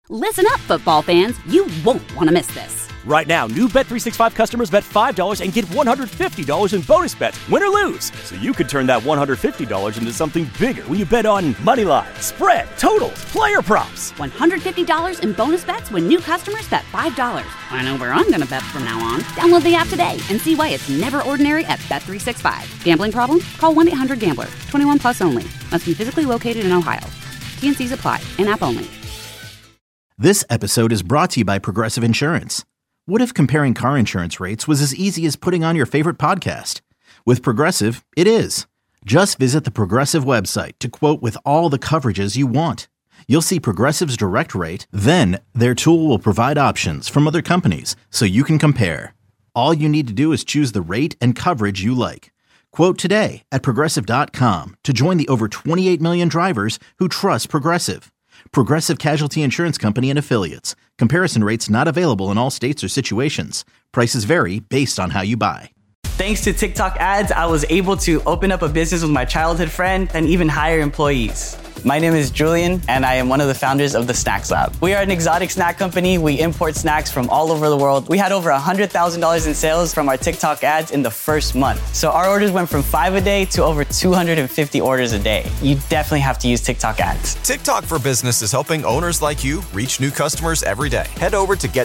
Listen up, football fans. You won't want to miss this. Right now, new Bet365 customers bet $5 and get $150 in bonus bets, win or lose. So you could turn that $150 into something bigger when you bet on money line, spread, totals, player props. $150 in bonus bets when new customers bet $5. I know where I'm going to bet from now on. Download the app today and see why it's never ordinary at Bet365. Gambling problem? Call 1-800-GAMBLER. 21 plus only. Must be physically located in Ohio. T&Cs apply. In-app only. This episode is brought to you by Progressive Insurance. What if comparing car insurance rates was as easy as putting on your favorite podcast? With Progressive, it is. Just visit the Progressive website to quote with all the coverages you want. You'll see Progressive's direct rate, then their tool will provide options from other companies so you can compare. All you need to do is choose the rate and coverage you like. Quote today at Progressive.com to join the over 28 million drivers who trust Progressive. Progressive Casualty Insurance Company and Affiliates. Comparison rates not available in all states or situations. Prices vary based on how you buy. Thanks to TikTok ads, I was able to open up a business with my childhood friend and even hire employees. My name is Julian, and I am one of the founders of the Snacks Lab. We are an exotic snack company. We import snacks from all over the world. We had over $100,000 in sales from our TikTok ads in the first month. So our orders went from 5 a day to over 250 orders a day. You definitely have to use TikTok ads. TikTok for Business is helping owners like you reach new customers every day. Head over to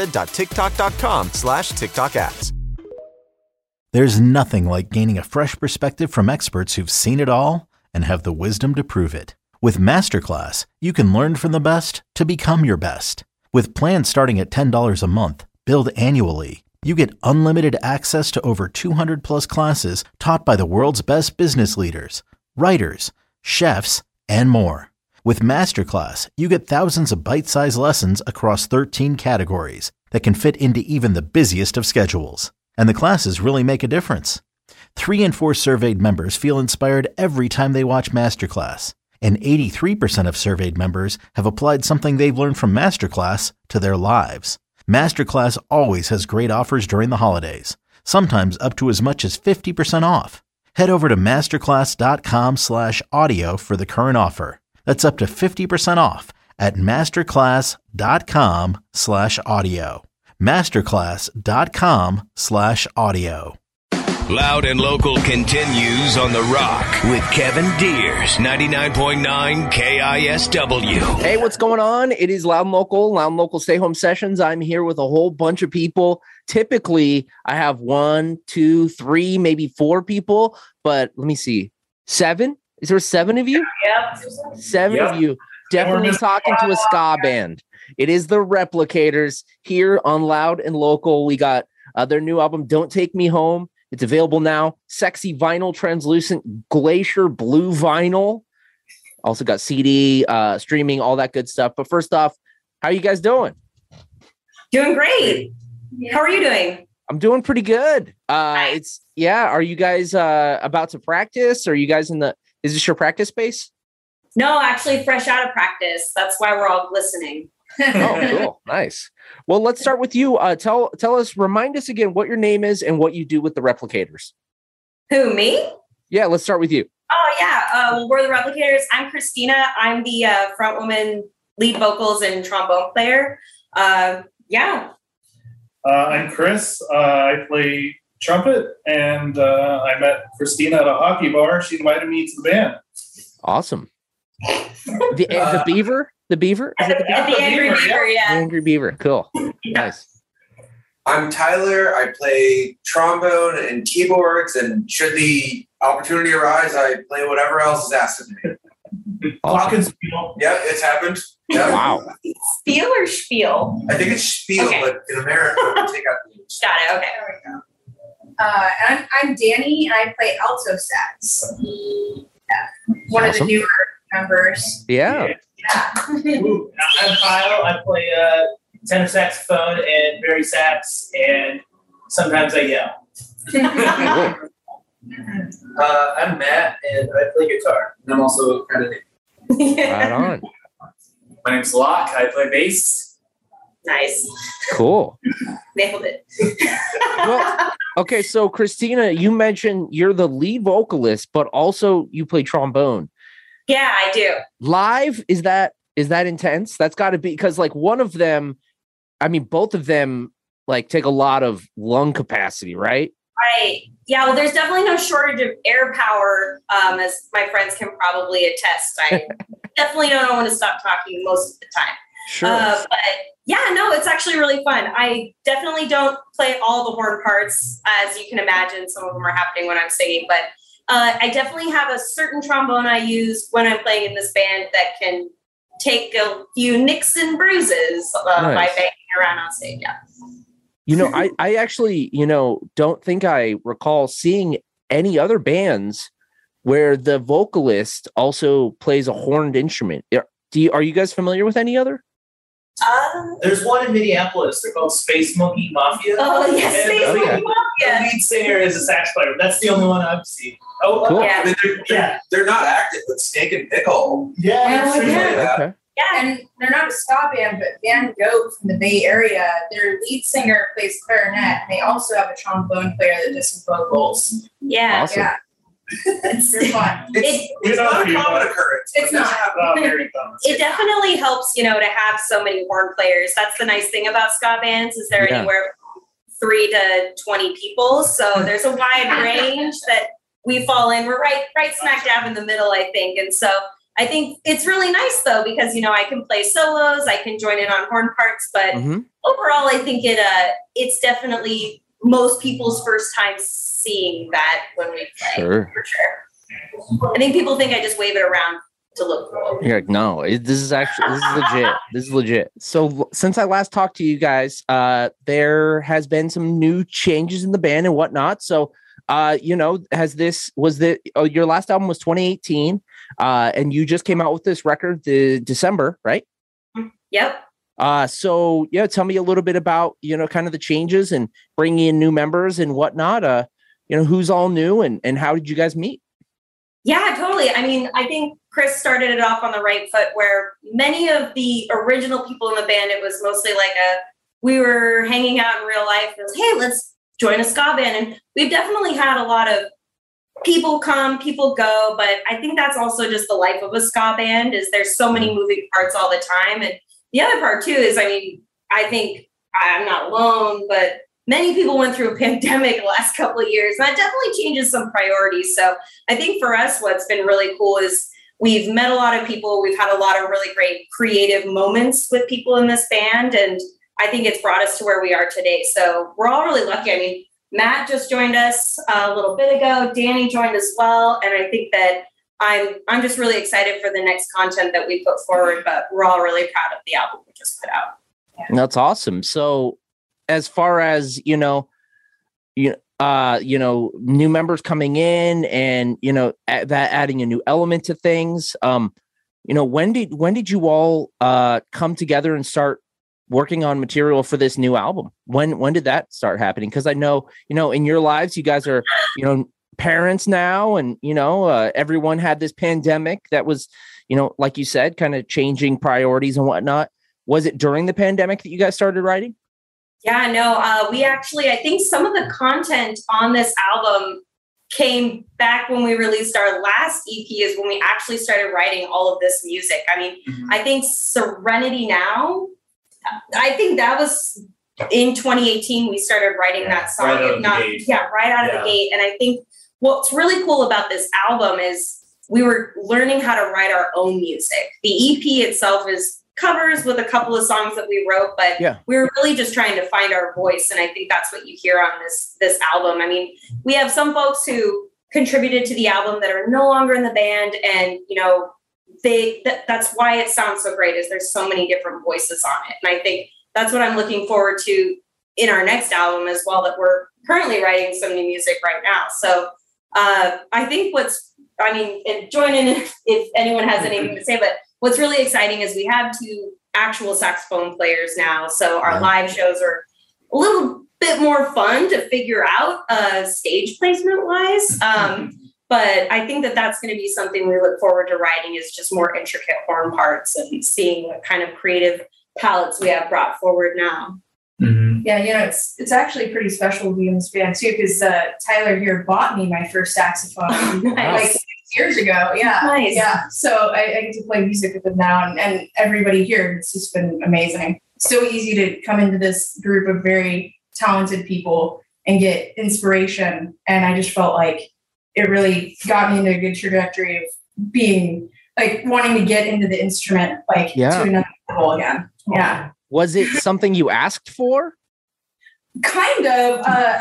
getstarted.tiktok.com/TikTok ads. There's nothing like gaining a fresh perspective from experts who've seen it all and have the wisdom to prove it. With Masterclass, you can learn from the best to become your best. With plans starting at $10 a month, billed annually, you get unlimited access to over 200 plus classes taught by the world's best business leaders, writers, chefs, and more. With Masterclass, you get thousands of bite-sized lessons across 13 categories that can fit into even the busiest of schedules. And the classes really make a difference. 3 in 4 surveyed members feel inspired every time they watch Masterclass. And 83% of surveyed members have applied something they've learned from Masterclass to their lives. Masterclass always has great offers during the holidays, sometimes up to as much as 50% off. Head over to masterclass.com/audio for the current offer. That's up to 50% off at masterclass.com/audio. masterclass.com/audio. Loud and Local continues on The Rock with Kevin Deers, 99.9 KISW. Hey, what's going on? It is Loud and Local Stay Home Sessions. I'm here with a whole bunch of people. Typically, I have 1, 2, 3, maybe 4 people, but let me see. 7? Is there 7 of you? Yep. 7 of you. Definitely talking to a ska band. It is the Replicators here on Loud and Local. We got their new album, Don't Take Me Home. It's available now. Sexy vinyl, translucent glacier blue vinyl. Also got CD, streaming, all that good stuff. But first off, how are you guys doing? Doing great. How are you doing? I'm doing pretty good. Nice. Are you guys about to practice? Are you guys is this your practice space? No, actually fresh out of practice. That's why we're all listening. Oh, cool. Nice. Well, let's start with you. Tell us, remind us again what your name is and what you do with the Replicators. Who, me? Yeah, let's start with you. Oh, yeah. Well, we're the Replicators. I'm Christina. I'm the front woman, lead vocals, and trombone player. Yeah. I'm Chris. I play trumpet, and I met Christina at a hockey bar. She invited me to the band. Awesome. The Beaver? The Beaver? Is it the Beaver? The Angry Beaver, yeah. The Angry Beaver. Cool. Nice. I'm Tyler. I play trombone and keyboards, and should the opportunity arise, I play whatever else is asked of me. Awesome. Spiel. Yep, it's happened. Yep. Wow. Spiel or spiel? I think it's spiel, Okay. but in America, we take out the H. Got it. Okay. I'm Danny, and I play alto sax. One of the newer members. Yeah. I'm Kyle. I play tenor saxophone and bari sax, and sometimes I yell. I'm Matt, and I play guitar, and I'm also kind of new. Right on. My name's Locke. I play bass. Nice. Cool. Nailed it. Well, okay, so Christina, you mentioned you're the lead vocalist, but also you play trombone. Yeah, I do. Live, is that Is that intense? That's got to be, because like one of them, I mean, both of them like take a lot of lung capacity, right? Right. Yeah. Well, there's definitely no shortage of air power, as my friends can probably attest. I definitely don't want to stop talking most of the time. Sure. But yeah, no, it's actually really fun. I definitely don't play all the horn parts, as you can imagine. Some of them are happening when I'm singing, but I definitely have a certain trombone I use when I'm playing in this band that can take a few nicks and bruises by banging around on stage. Yeah. You know, I actually, don't think I recall seeing any other bands where the vocalist also plays a horned instrument. Are you guys familiar with any other? There's one in Minneapolis. They're called Space Monkey Mafia. Oh, yes, Space Monkey Mafia. The lead singer is a sax player. That's the only one I've seen. Oh, cool. Yeah. I mean, they're not active, but Snake and Pickle. Yeah. Okay. Yeah, and they're not a ska band, but Van Gogh from the Bay Area, their lead singer plays clarinet, and they also have a trombone player that does some vocals. Yeah. Awesome. Yeah. They're fun. It's not a common occurrence. It's not. It definitely helps, to have so many horn players. That's the nice thing about ska bands, is they're anywhere from 3 to 20 people. So there's a wide range that we fall in. We're right smack dab in the middle, I think. And so I think it's really nice though, because, I can play solos, I can join in on horn parts, but overall, I think it's definitely most people's first time seeing that when we play. Sure. For sure. I think people think I just wave it around to look cool. You're like, no, this is legit. This is legit. So since I last talked to you guys, there has been some new changes in the band and whatnot. So, your last album was 2018, and you just came out with this record December, right? Yep. So tell me a little bit about, kind of the changes and bringing in new members and whatnot. Who's all new and how did you guys meet? Yeah, totally. I mean, I think Chris started it off on the right foot, where many of the original people in the band, it was mostly like we were hanging out in real life. It was, hey, let's join a ska band. And we've definitely had a lot of people come, people go, but I think that's also just the life of a ska band, is there's so many moving parts all the time. And the other part too is, I think I'm not alone, but many people went through a pandemic the last couple of years. And that definitely changes some priorities. So I think for us, what's been really cool is we've met a lot of people. We've had a lot of really great creative moments with people in this band. And I think it's brought us to where we are today. So we're all really lucky. Matt just joined us a little bit ago. Danny joined as well. And I think that I'm just really excited for the next content that we put forward, but we're all really proud of the album we just put out. Yeah. That's awesome. So as far as, new members coming in and, that adding a new element to things, when did you all come together and start working on material for this new album? When did that start happening? Because I know, in your lives, you guys are, parents now, and, everyone had this pandemic that was, like you said, kind of changing priorities and whatnot. Was it during the pandemic that you guys started writing? Yeah, no, we actually, I think some of the content on this album came back when we released our last EP, is when we actually started writing all of this music. I think Serenity Now, I think that was in 2018, we started writing that song. Right out of the gate. And I think what's really cool about this album is we were learning how to write our own music. The EP itself is covers with a couple of songs that we wrote, but we were really just trying to find our voice. And I think that's what you hear on this album. We have some folks who contributed to the album that are no longer in the band, and that's why it sounds so great, is there's so many different voices on it. And I think that's what I'm looking forward to in our next album as well, that we're currently writing some new music right now. So I think and join in if anyone has anything to say, but what's really exciting is we have 2 actual saxophone players now. So our live shows are a little bit more fun to figure out stage placement wise. But I think that that's going to be something we look forward to writing, is just more intricate horn parts and seeing what kind of creative palettes we have brought forward now. Mm-hmm. Yeah, it's actually pretty special to be in this band too, because Tyler here bought me my first saxophone like 6 years ago. Yeah. Nice. Yeah. So I get to play music with them now, and everybody here, it's just been amazing. So easy to come into this group of very talented people and get inspiration. And I just felt like it really got me into a good trajectory of being like wanting to get into the instrument, like to another level again. Yeah. Was it something you asked for? Kind of.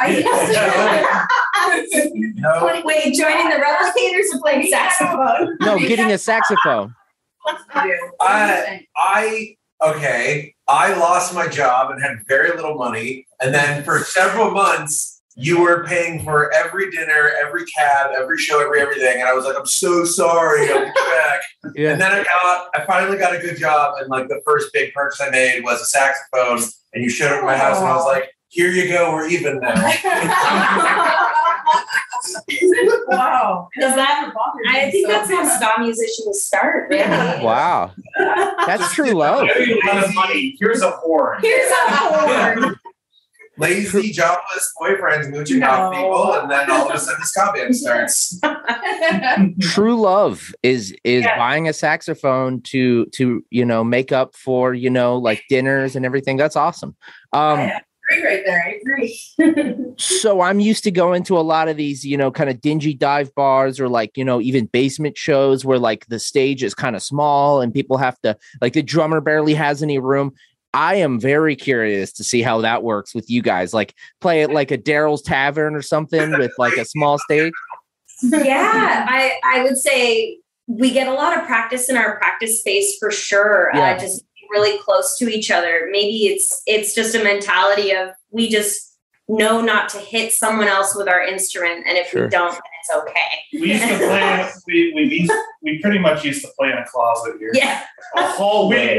Wait, joining the Replicators or playing saxophone? No, getting a saxophone. I lost my job and had very little money. And then for several months, you were paying for every dinner, every cab, every show, everything. And I was like, I'm so sorry. I'll get back. Yeah. And then I finally got a good job. And like the first big purchase I made was a saxophone. And you showed up at my house and I was like, here you go. We're even now. Wow. I think that's how ska musicians start, really. Wow. That's true love. A lot of money. Here's a horn. Lazy, jobless boyfriends mooching off people, and then all of a sudden the ska band starts. True love is buying a saxophone to make up for like dinners and everything. That's awesome. I agree right there. I agree. So I'm used to going to a lot of these, kind of dingy dive bars or like, even basement shows where like the stage is kind of small and people have to, like, the drummer barely has any room. I am very curious to see how that works with you guys. Like, play at like a Daryl's Tavern or something with like a small stage. Yeah, I would say we get a lot of practice in our practice space for sure. Yeah. Just really close to each other. Maybe it's just a mentality of we just know not to hit someone else with our instrument, and if we don't, then it's okay. We used to play. We pretty much used to play in a closet here. Yeah, a hallway.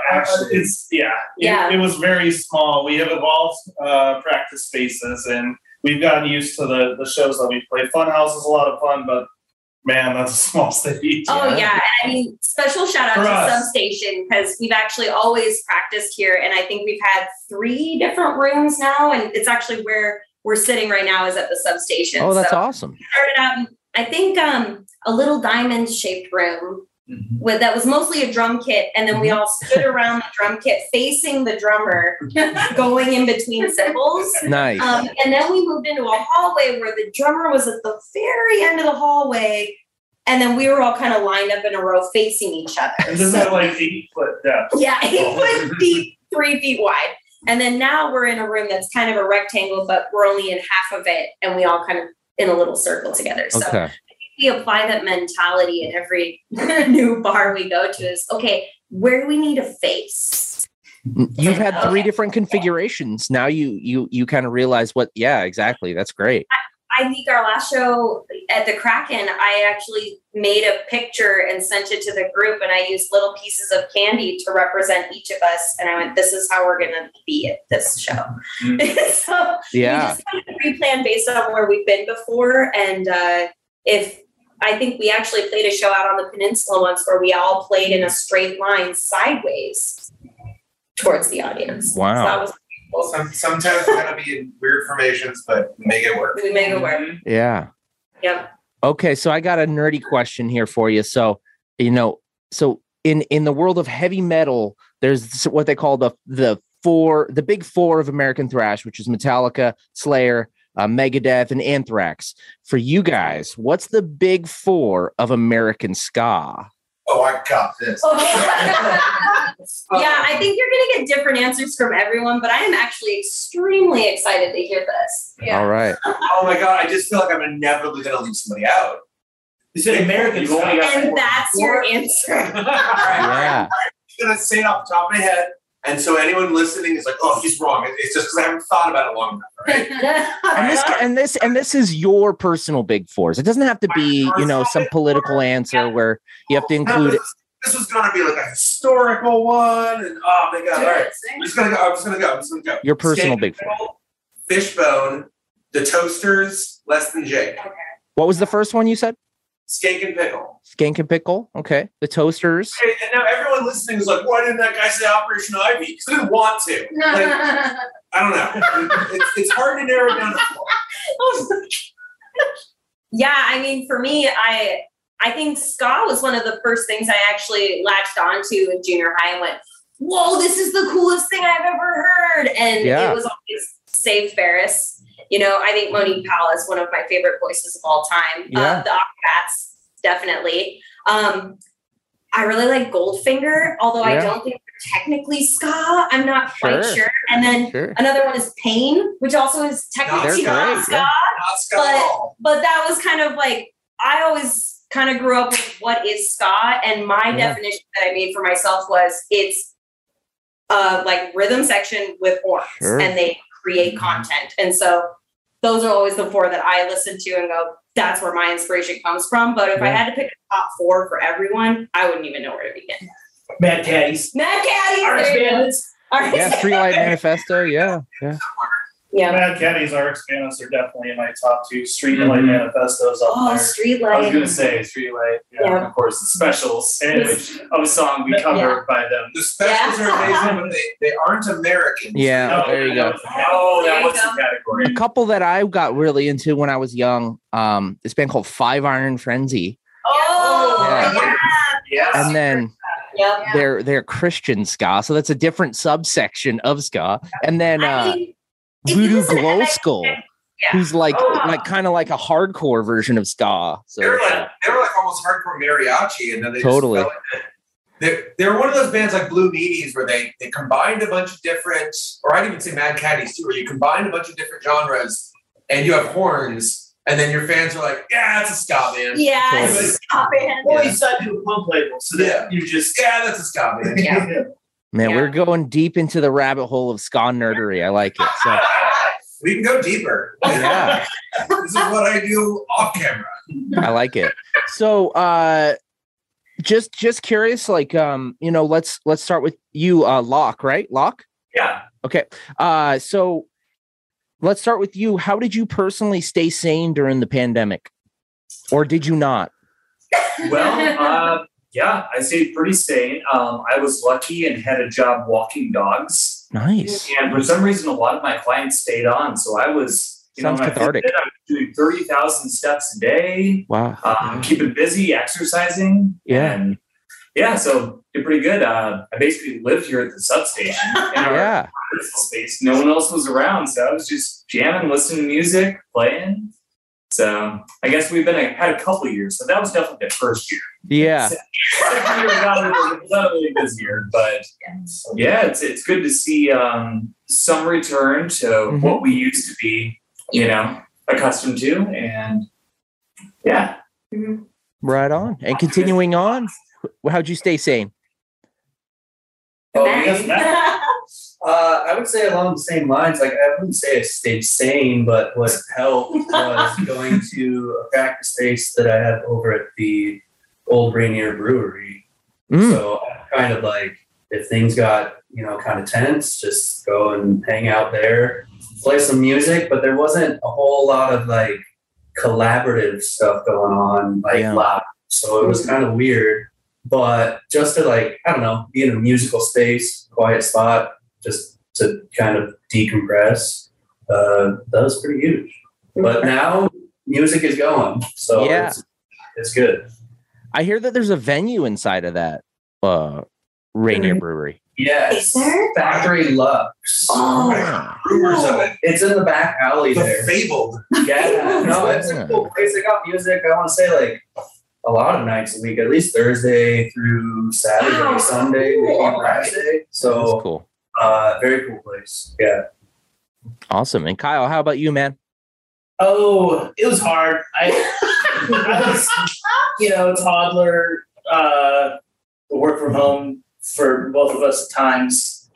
It was very small. We have evolved practice spaces, and we've gotten used to the shows that we play. Funhouse is a lot of fun, but man, that's a small stage. Oh yeah. I mean, special shout out to Substation, because we've actually always practiced here, and I think we've had 3 different rooms now, and it's actually where we're sitting right now is at the Substation. Oh, that's awesome. We started out in, I think, a little diamond shaped room that was mostly a drum kit, and then we all stood around the drum kit facing the drummer, going in between cymbals. Nice. And then we moved into a hallway where the drummer was at the very end of the hallway, and then we were all kind of lined up in a row facing each other. And this is like 8 foot depth. Yeah, 8 foot deep, 3 feet wide. And then now we're in a room that's kind of a rectangle, but we're only in half of it, and we all kind of in a little circle together. So I think we apply that mentality in every new bar we go to is, okay, where do we need a face? You've had 3 different configurations. Now you kind of realize what, exactly. That's great. I think our last show at the Kraken, I actually made a picture and sent it to the group, and I used little pieces of candy to represent each of us. And I went, this is how we're going to be at this show. So we just kind of pre-planned based on where we've been before. And I think we actually played a show out on the peninsula once where we all played in a straight line sideways towards the audience. Wow. So that was sometimes we're going to be in weird formations, but we make it work. We make it work. Yeah. Yep. Okay, so I got a nerdy question here for you. So, in the world of heavy metal, there's what they call the big 4 of American thrash, which is Metallica, Slayer, Megadeth, and Anthrax. For you guys, what's the big 4 of American ska? Oh, I got this. Yeah, I think you're going to get different answers from everyone, but I am actually extremely excited to hear this. Yeah. All right. Oh my God, I just feel like I'm inevitably going to leave somebody out. You said American ska. And that's your answer. Yeah. I'm going to say it off the top of my head. And so anyone listening is like, oh, he's wrong. It's just because I haven't thought about it long enough, right? and this is your personal big 4s. It doesn't have to be, some political answer where you have to include it. This was going to be like a historical one. And oh my God. All right. I'm just going to go. Your personal big 4. Fishbone, the Toasters, Less Than Jake. Okay. What was the first one you said? Skank and Pickle. Skank and Pickle. Okay. The Toasters. Okay, and now everyone listening is like, why didn't that guy say Operation Ivy? Because I didn't want to. Like, I don't know. It's hard to narrow it down to 4. Yeah, I mean, for me, I I think ska was one of the first things I actually latched onto in junior high and went, whoa, this is the coolest thing I've ever heard. And it was always Save Ferris. You know, I think Monique Powell is one of my favorite voices of all time. The Aquabats, definitely. I really like Goldfinger, although I don't think they're technically ska. I'm not quite sure. And then another one is Pain, which also is technically not ska. But that was kind of like, I always kind of grew up with what is ska. And my definition that I made for myself was it's like rhythm section with horns and they create content. And so those are always the four that I listen to and go, that's where my inspiration comes from. But if I had to pick a top four for everyone, I wouldn't even know where to begin. Mad Caddies. Mad Caddies. Artist Bandits. Streetlight Manifesto. Yeah. Mad Caddies, RX Bandits are definitely in my top two. Streetlight Manifestos up there. Streetlight. I was going to say Streetlight. Yeah. Of course, the specials, which of a song we covered by them. The specials are amazing, but they aren't American. Yeah, there you go. Oh, that was the category. A couple that I got really into when I was young, this band called Five Iron Frenzy. And then they're Christian ska, so that's a different subsection of ska. And then Voodoo Glow Skull, who's like kind of like a hardcore version of ska. So they were like almost hardcore mariachi, and then they totally. They were one of those bands like Blue Meanies where they combined a bunch of different, or I'd even say Mad Caddies too, where you combine a bunch of different genres and you have horns, and then your fans are like, yeah, that's a ska band. Yeah, totally. It's a ska band. Or you signed to a punk label, so that you just that's a ska band. Man, we're going deep into the rabbit hole of ska nerdery. I like it. So we can go deeper. Yeah. This is what I do off camera. I like it. So just curious, like let's start with you, Locke, right? Locke? Yeah. Okay. So let's start with you. How did you personally stay sane during the pandemic? Or did you not? Well, yeah, I stayed pretty sane. I was lucky and had a job walking dogs. Nice. And for some reason, a lot of my clients stayed on. So I was, sounds cathartic. I was doing 30,000 steps a day. Wow. Keeping busy, exercising. Yeah. And so did pretty good. I basically lived here at the substation in our space. No one else was around. So I was just jamming, listening to music, playing. So I guess we've had a couple of years, but that was definitely the first year. Yeah. Second year got a little busier, but it's good to see some return to what we used to be, accustomed to, and right on. And continuing on, how'd you stay sane? I would say along the same lines. Like, I wouldn't say I stayed sane, but what helped was going to a practice space that I had over at the old Rainier Brewery. So kind of like, if things got, kind of tense, just go and hang out there, play some music, but there wasn't a whole lot of like collaborative stuff going on, loud. So it was kind of weird, but just to like, I don't know, be in a musical space, quiet spot, just to kind of decompress, that was pretty huge. But now music is going, so it's good. I hear that there's a venue inside of that Rainier Brewery. Yes, Factory Lux. Rumors of it. It's in the back alley there. Fabled. Yeah, no, it's a cool place. They got music, I want to say, like a lot of nights a week, at least Thursday through Saturday, Sunday, maybe Friday. So that's cool. Very cool place. Yeah. Awesome. And Kyle, how about you, man? Oh, it was hard. I was, toddler, work from home for both of us at times.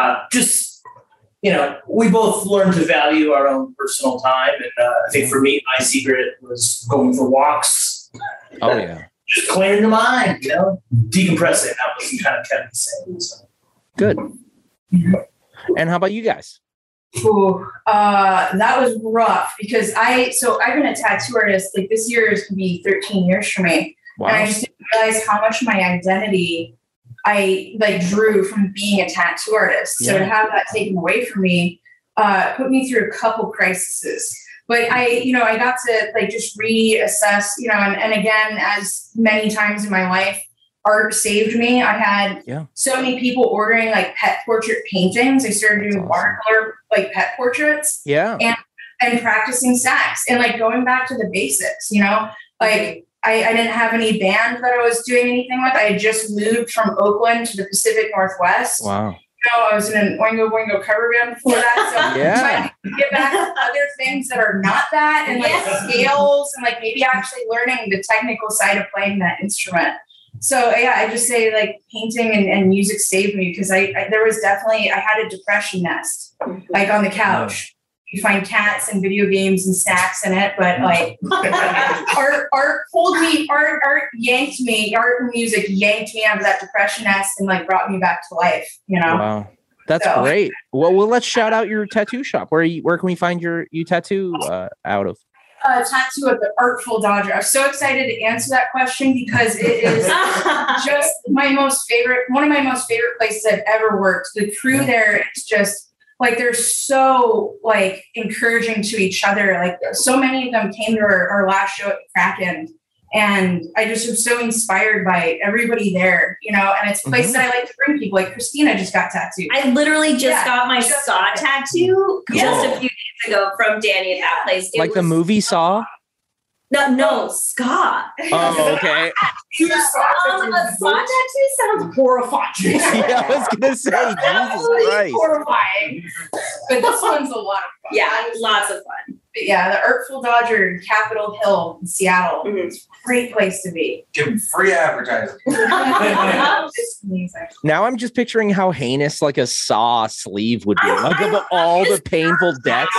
We both learned to value our own personal time. And I think for me, my secret was going for walks. Oh, yeah. Just clearing the mind, decompressing. That was kind of kept the same. So. Good. And how about you guys? Ooh, that was rough because I've been a tattoo artist. Like, this year is going to be 13 years for me. Wow. And I just didn't realize how much my identity I drew from being a tattoo artist. So to have that taken away from me, put me through a couple crises. But I got to like just reassess, and again, as many times in my life, art saved me. I had so many people ordering like pet portrait paintings. I started doing watercolor like pet portraits. Yeah. And practicing sax and like going back to the basics, like I didn't have any band that I was doing anything with. I had just moved from Oakland to the Pacific Northwest. Wow. I was in an Oingo Boingo cover band before that. So I'm trying to get back to other things that are not that and like scales and like maybe actually learning the technical side of playing that instrument. So I just say like painting and music saved me because I had a depression nest like on the couch. You find cats and video games and snacks in it, but like art pulled me, art yanked me, art and music yanked me out of that depression nest and like brought me back to life, Wow. That's great. Well, let's shout out your tattoo shop. Where can we find you tattoo out of? Tattoo at the Artful Dodger. I'm so excited to answer that question because it is just one of my most favorite places I've ever worked. The crew there is just like they're so like encouraging to each other. Like so many of them came to our last show at Kraken, and I just am so inspired by everybody there, and it's a place that I like to bring people. Like Christina just got tattooed. I literally just got my Saw tattoo just a few days ago from Danny at that place. Like the movie Saw? No, Scott. Oh, okay. A Saw tattoo sounds horrifying. Yeah, I was gonna say, Jesus Christ. Horrifying. But this one's a lot of fun. Yeah, lots of fun. But yeah, the Artful Dodger in Capitol Hill in Seattle. It's a great place to be. Give them free advertising. It's amazing. Now I'm just picturing how heinous like a Saw sleeve would be. Like of all the painful deaths.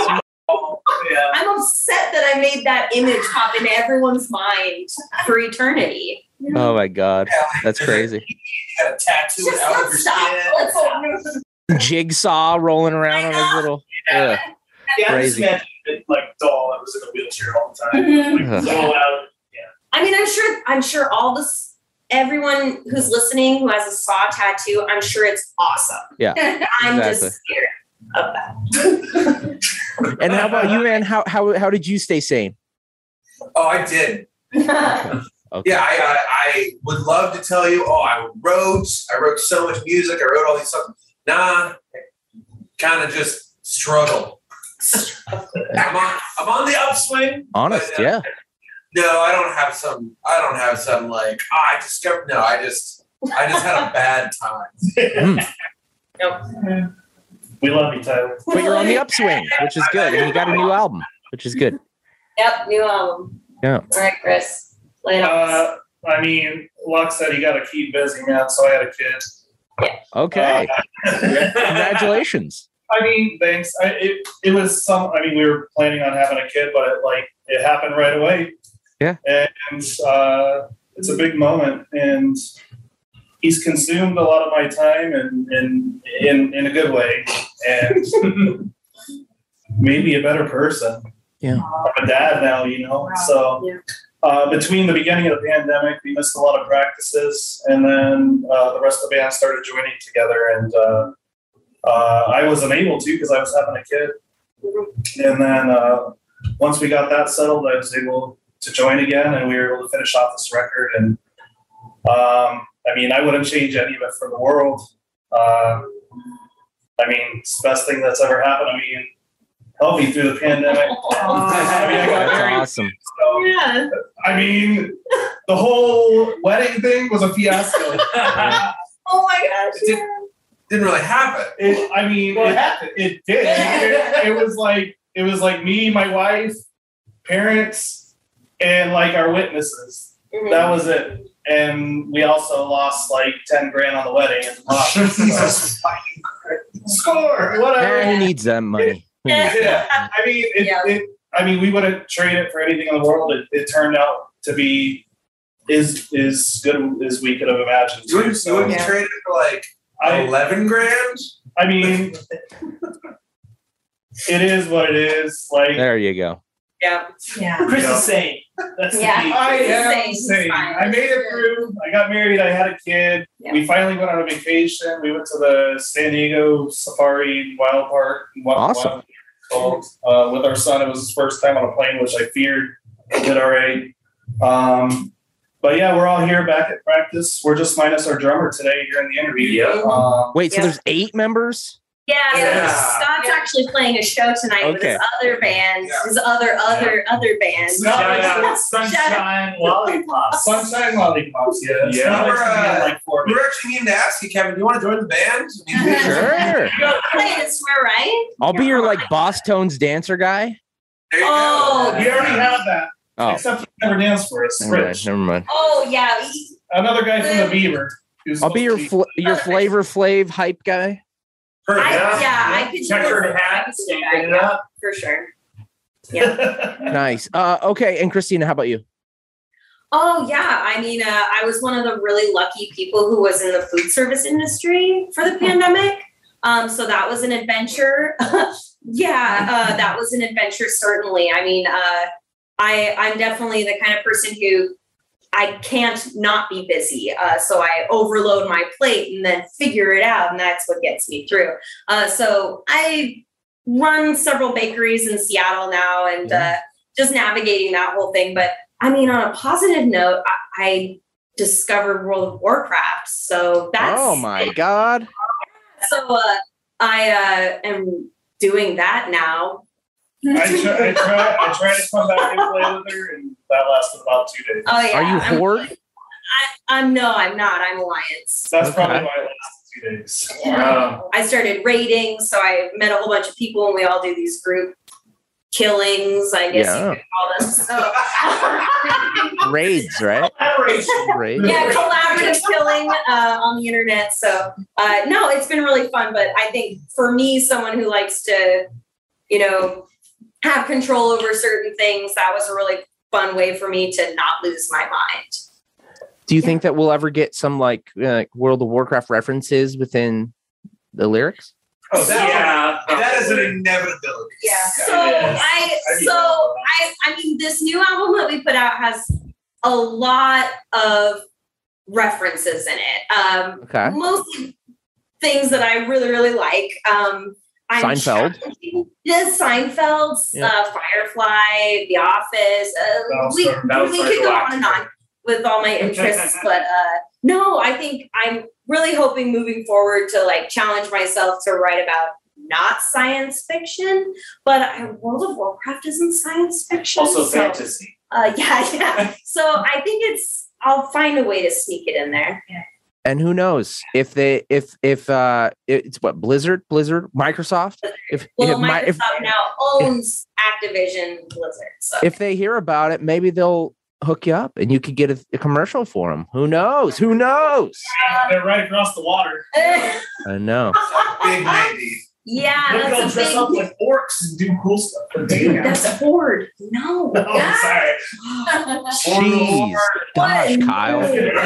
I'm upset that I made that image pop into everyone's mind for eternity. Oh my God. That's crazy. You got a tattoo out of your skin. Jigsaw rolling around on his little crazy. I just imagined like doll that was in a wheelchair all the time. Like, roll out. I mean, I'm sure all this, everyone who's listening who has a Saw tattoo, I'm sure it's awesome. Yeah. I'm just scared of that. And how about you, man? How did you stay sane? Oh, I did. Okay. Yeah, I would love to tell you. Oh, I wrote so much music. I wrote all these songs. Nah, kind of just struggle. I'm on the upswing. Honest, but, yeah. No, I don't have some like I just had a bad time. Nope. We love you, Tyler. But you're on the upswing, which is good. And you got a new album, which is good. Yep, new album. Yeah. All right, Chris. Lay it on. I mean, Luck said you got to keep busy, man. So I had a kid. Yeah. Okay. Congratulations. I mean, thanks. It was we were planning on having a kid, but it happened right away. Yeah. And it's a big moment, and he's consumed a lot of my time, and in a good way, and maybe a better person. Yeah. I'm a dad now, Wow. So. Yeah. Between the beginning of the pandemic, we missed a lot of practices, and then the rest of the band started joining together, and I wasn't able to because I was having a kid. And then once we got that settled, I was able to join again, and we were able to finish off this record. And I wouldn't change any of it for the world. It's the best thing that's ever happened to me. Helped me through the pandemic. I got married. Awesome. So, Yeah. The whole wedding thing was a fiasco. Oh my gosh. It didn't really happen. It did. It was like me, my wife, parents, and like our witnesses. Mm-hmm. That was it. And we also lost like $10,000 on the wedding. Score, whatever. Who needs that money? Yeah. We wouldn't trade it for anything in the world. It turned out to be as good as we could have imagined. You wouldn't trade it for like $11,000? It is what it is. Like there you go. Yeah. Chris is sane. That's the key. I am sane. I made it through. I got married. I had a kid. Yeah. We finally went on a vacation. We went to the San Diego Safari Wild Park. Awesome. called. With our son, it was his first time on a plane, which I feared. He did all right. But yeah, we're all here back at practice. We're just minus our drummer today here in the interview. Wait, so there's 8 members? Yeah, so Scott's actually playing a show tonight with his other band, his other band. Sunshine Lollipops. Sunshine Lollipops, Yeah. We're actually needing to ask you, Kevin, do you want to join the band? Sure. You're playing it, swear, right? I'll be your Boss Tones dancer guy. There you go. We already have that. Oh. Except he never danced for us. Never mind. Oh, yeah. Another guy from the Beaver. I'll be your Flavor Flav hype guy. I could Checkered hat, standing it up. For sure. Yeah. Nice. Okay, and Christina, how about you? Oh, yeah. I mean, I was one of the really lucky people who was in the food service industry for the pandemic. So that was an adventure. That was an adventure, certainly. I mean, I'm definitely the kind of person who I can't not be busy. So I overload my plate and then figure it out. And that's what gets me through. So I run several bakeries in Seattle now and just navigating that whole thing. But I mean, on a positive note, I discovered World of Warcraft. So that's... Oh my God. So I am doing that now. I tried to come back and play with her, and that lasted about 2 days. Oh, yeah. Are you Horde? I'm not. I'm Alliance. That's probably why it lasted 2 days. Yeah. I started raiding, so I met a whole bunch of people, and we all do these group killings, I guess you could call them. So. Raids, right? Raids. Yeah, collaborative killing on the internet. So, no, it's been really fun. But I think for me, someone who likes to, have control over certain things, that was a really fun way for me to not lose my mind. Do you think that we'll ever get some World of Warcraft references within the lyrics? Oh, that is an inevitability. Yeah. So I mean, this new album that we put out has a lot of references in it. Okay. Mostly things that I really, really like. Seinfeld. Seinfeld, Firefly, The Office. We could go on and on with all my interests, but no, I think I'm really hoping moving forward to challenge myself to write about not science fiction, but World of Warcraft isn't science fiction. Also fantasy. Yeah. So I think I'll find a way to sneak it in there. Yeah. And who knows if it's what Blizzard, Microsoft. Microsoft now owns Activision Blizzard. So. If they hear about it, maybe they'll hook you up and you could get a commercial for them. Who knows? They're right across the water. I know. Big maybe. Yeah, they'll that's dress up like orcs and do cool stuff. That's Horde. No. Sorry. Jeez. Gosh, Kyle.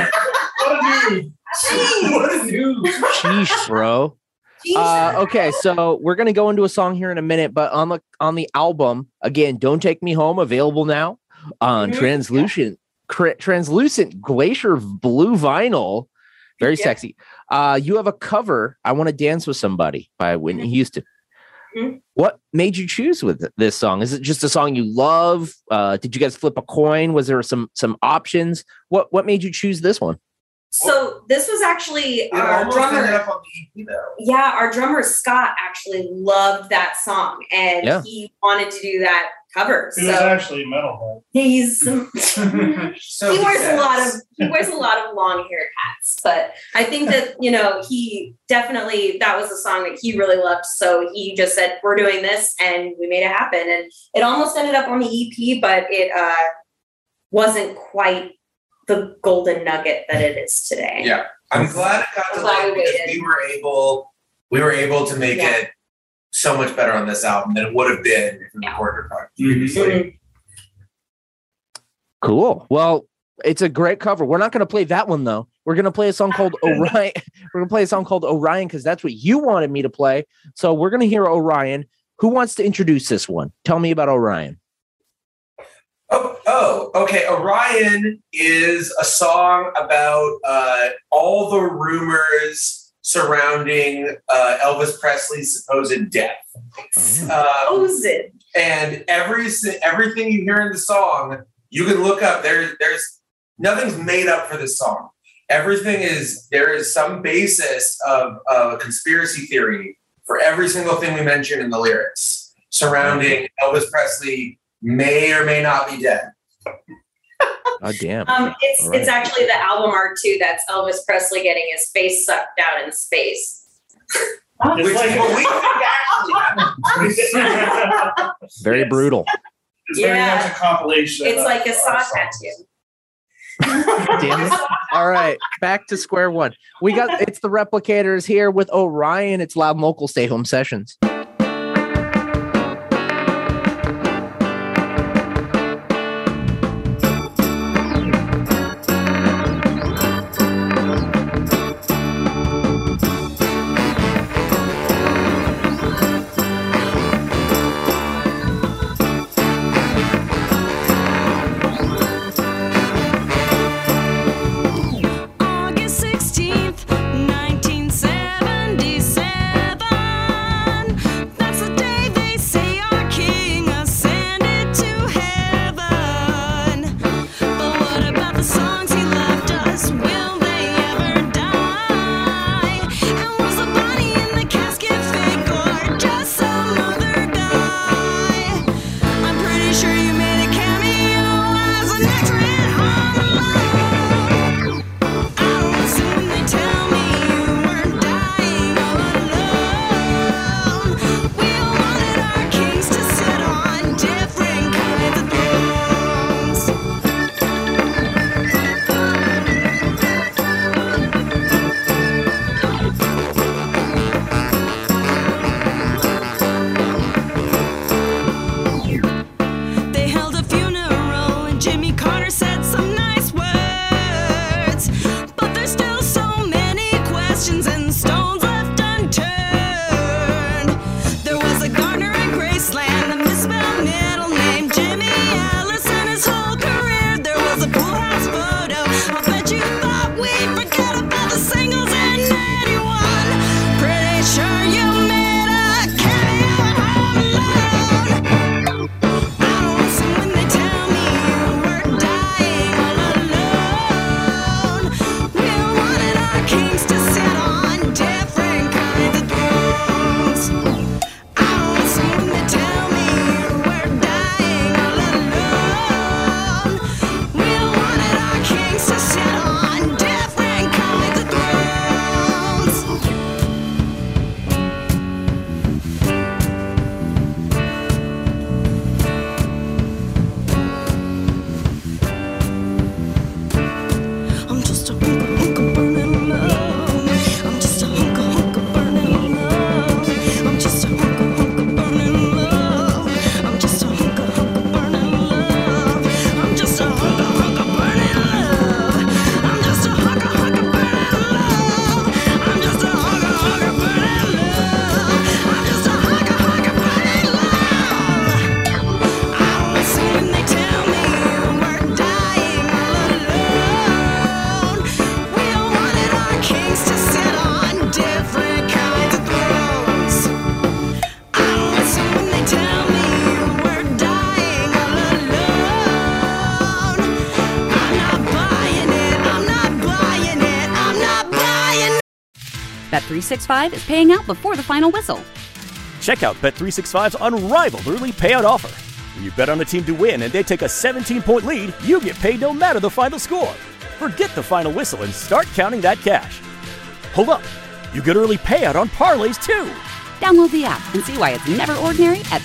What a dude. Sheesh, bro. Okay, so we're gonna go into a song here in a minute, but on the album again, "Don't Take Me Home," available now on translucent glacier blue vinyl. Very sexy. You have a cover, "I Want to Dance with Somebody" by Whitney Houston. Mm-hmm. What made you choose with this song? Is it just a song you love? Did you guys flip a coin? Was there some options? What made you choose this one? So this was actually our drummer. Up on the EP, though. Yeah, our drummer Scott actually loved that song, and he wanted to do that cover. He was actually metalhead. He's he wears a lot of long haired hats, but I think that he definitely, that was a song that he really loved. So he just said, "We're doing this," and we made it happen. And it almost ended up on the EP, but it wasn't quite the golden nugget that it is today. Yeah, I'm glad it got delayed because we were able to make it so much better on this album than it would have been if we recorded it previously. Cool. Well, it's a great cover. We're not going to play that one though. We're going to play a song called Orion. We're going to play a song called Orion because that's what you wanted me to play. So we're going to hear Orion. Who wants to introduce this one? Tell me about Orion. Okay. Orion is a song about all the rumors surrounding Elvis Presley's supposed death. And everything you hear in the song, you can look up. There's nothing's made up for this song. Everything there is some basis of a conspiracy theory for every single thing we mention in the lyrics surrounding Elvis Presley may or may not be dead. Oh, damn. It's actually the album art too. That's Elvis Presley getting his face sucked out in space. Which is what we think actually happened. Very brutal. It's very much a compilation. It's like a saw tattoo. Damn it. All right, back to square one. It's the Replicators here with Orion. It's Loud and Local Stay Home Sessions. Bet365 is paying out before the final whistle. Check out Bet365's unrivaled early payout offer. When you bet on a team to win and they take a 17-point lead, you get paid no matter the final score. Forget the final whistle and start counting that cash. Hold up. You get early payout on parlays, too. Download the app and see why it's never ordinary at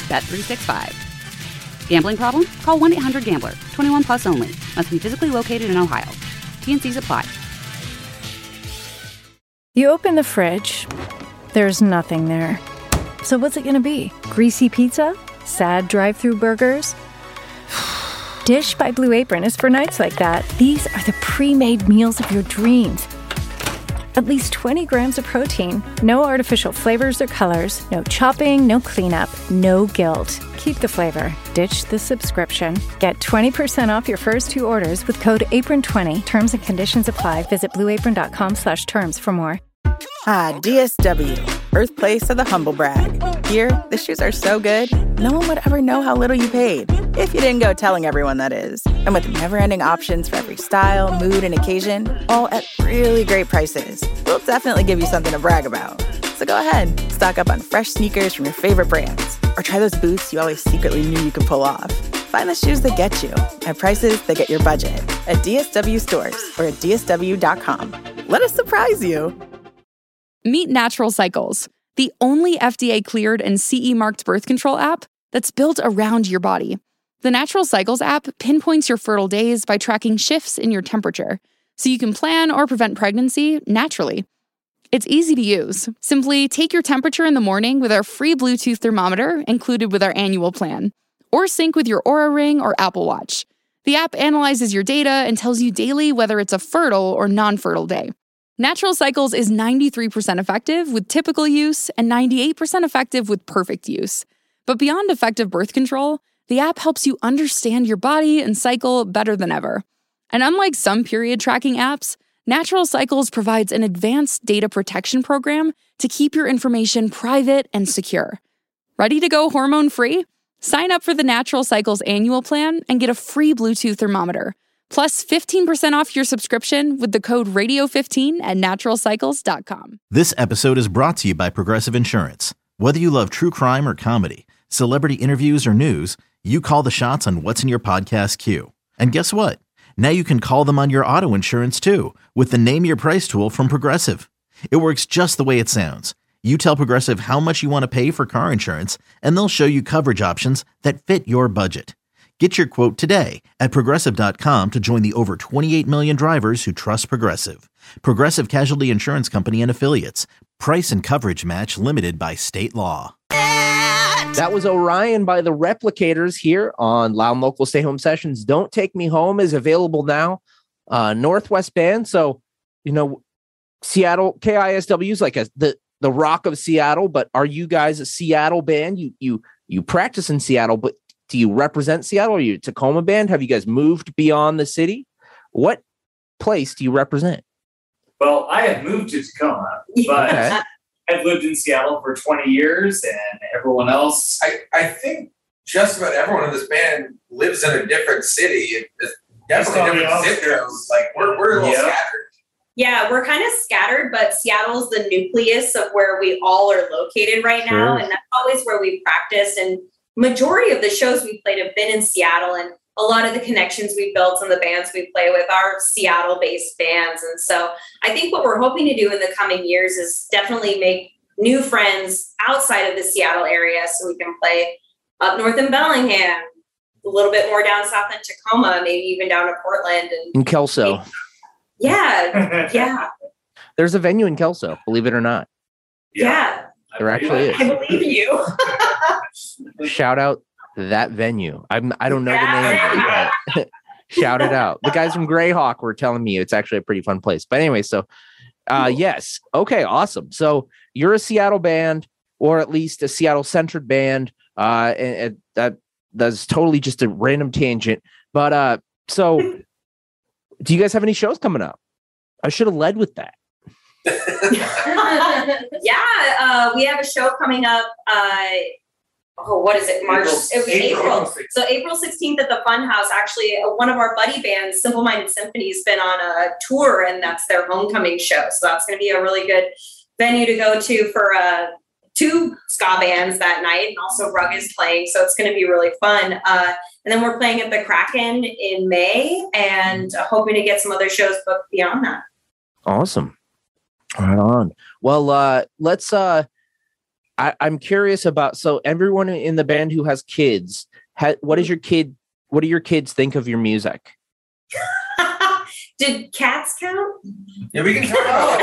Bet365. Gambling problem? Call 1-800-GAMBLER. 21 plus only. Must be physically located in Ohio. T&Cs apply. You open the fridge. There's nothing there. So what's it going to be? Greasy pizza? Sad drive-thru burgers? Dish by Blue Apron is for nights like that. These are the pre-made meals of your dreams. At least 20 grams of protein, no artificial flavors or colors, no chopping, no cleanup, no guilt. Keep the flavor. Ditch the subscription. Get 20% off your first 2 orders with code APRON20. Terms and conditions apply. Visit blueapron.com/terms for more. DSW, birthplace of the humble brag. Here, the shoes are so good, no one would ever know how little you paid. If you didn't go telling everyone, that is. And with never-ending options for every style, mood, and occasion, all at really great prices, we'll definitely give you something to brag about. So go ahead, stock up on fresh sneakers from your favorite brands, or try those boots you always secretly knew you could pull off. Find the shoes that get you at prices that get your budget at DSW stores or at DSW.com. Let us surprise you. Meet Natural Cycles, the only FDA-cleared and CE-marked birth control app that's built around your body. The Natural Cycles app pinpoints your fertile days by tracking shifts in your temperature, so you can plan or prevent pregnancy naturally. It's easy to use. Simply take your temperature in the morning with our free Bluetooth thermometer included with our annual plan, or sync with your Oura Ring or Apple Watch. The app analyzes your data and tells you daily whether it's a fertile or non-fertile day. Natural Cycles is 93% effective with typical use and 98% effective with perfect use. But beyond effective birth control, the app helps you understand your body and cycle better than ever. And unlike some period tracking apps, Natural Cycles provides an advanced data protection program to keep your information private and secure. Ready to go hormone-free? Sign up for the Natural Cycles annual plan and get a free Bluetooth thermometer, plus 15% off your subscription with the code radio15 at naturalcycles.com. This episode is brought to you by Progressive Insurance. Whether you love true crime or comedy, celebrity interviews or news, you call the shots on what's in your podcast queue. And guess what? Now you can call them on your auto insurance too with the Name Your Price tool from Progressive. It works just the way it sounds. You tell Progressive how much you want to pay for car insurance, and they'll show you coverage options that fit your budget. Get your quote today at Progressive.com to join the over 28 million drivers who trust Progressive. Progressive Casualty Insurance Company and Affiliates. Price and coverage match limited by state law. That was Orion by the Replicators here on Loud and Local Stay Home Sessions. Don't Take Me Home is available now. Northwest band. So, Seattle KISW is like the Rock of Seattle, but are you guys a Seattle band? You practice in Seattle, but do you represent Seattle? Are you a Tacoma band? Have you guys moved beyond the city? What place do you represent? Well, I have moved to Tacoma, but Okay. I've lived in Seattle for 20 years, and everyone else. I think just about everyone in this band lives in a different city. It's definitely different zip codes. Like we're a little scattered. Yeah, we're kind of scattered, but Seattle's the nucleus of where we all are located right now. Sure. And that's always where we practice. And majority of the shows we played have been in Seattle. And a lot of the connections we built and the bands we play with are Seattle-based bands. And so I think what we're hoping to do in the coming years is definitely make new friends outside of the Seattle area so we can play up north in Bellingham, a little bit more down south in Tacoma, maybe even down to Portland. And In Kelso. yeah. There's a venue in Kelso, believe it or not. Yeah. There actually is. I believe you. Shout out that venue. I don't know the name of it, but shout it out. The guys from Greyhawk were telling me it's actually a pretty fun place. But anyway, so yes. Okay, awesome. So you're a Seattle band, or at least a Seattle-centered band. And that's totally just a random tangent. But so do you guys have any shows coming up? I should have led with that. Yeah, we have a show coming up. What is it? March. It was April. So April 16th at the Funhouse. Actually, one of our buddy bands, Simple Minded Symphony, has been on a tour, and that's their homecoming show. So that's going to be a really good venue to go to for two ska bands that night, and also Rug is playing. So it's going to be really fun. And then we're playing at the Kraken in May, and hoping to get some other shows booked beyond that. Awesome. Right on. Well, let's I'm curious about, so everyone in the band who has kids, what do your kids think of your music? Did cats count? Yeah, we can talk about